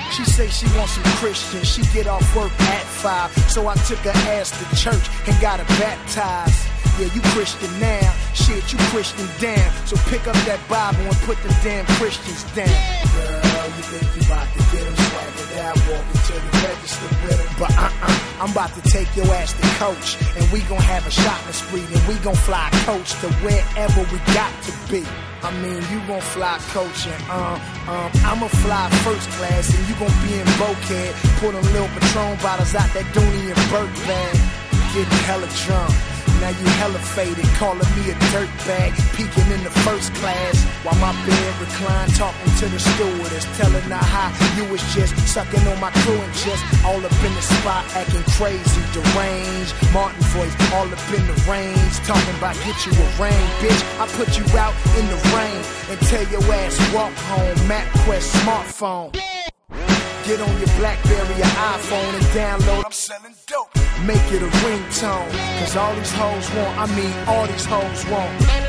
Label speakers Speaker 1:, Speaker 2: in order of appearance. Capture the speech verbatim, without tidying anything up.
Speaker 1: She say she wants some Christian. She get off work at five. So I took her ass to church and got her baptized. Yeah, you Christian now. Shit, you Christian damn. So pick up that Bible and put them damn Christians down. Girl, you think you about to get them swaggered out, walking to the register with them. But uh-uh, I'm about to take your ass to Coach, and we gon' have a shopping spree, and we gon' fly Coach to wherever we got to be. I mean, you gon' fly Coach, and um, um, I'ma fly first class, and you gon' be in Boquet, pull them little Patron bottles out that Dooney and Burke bag, getting hella drunk. Now you hella faded, calling me a dirtbag, peeking in the first class, while my bed reclined, talking to the stewardess, telling her how you was just sucking on my crew and just all up in the spot, acting crazy, deranged. Martin voice, all up in the range, talking about get you a rain, bitch. I put you out in the rain and tell your ass walk home. MapQuest smartphone. Get on your Blackberry or iPhone and download. I'm selling dope. Make it a ringtone, cause all these hoes want, I mean all these hoes want.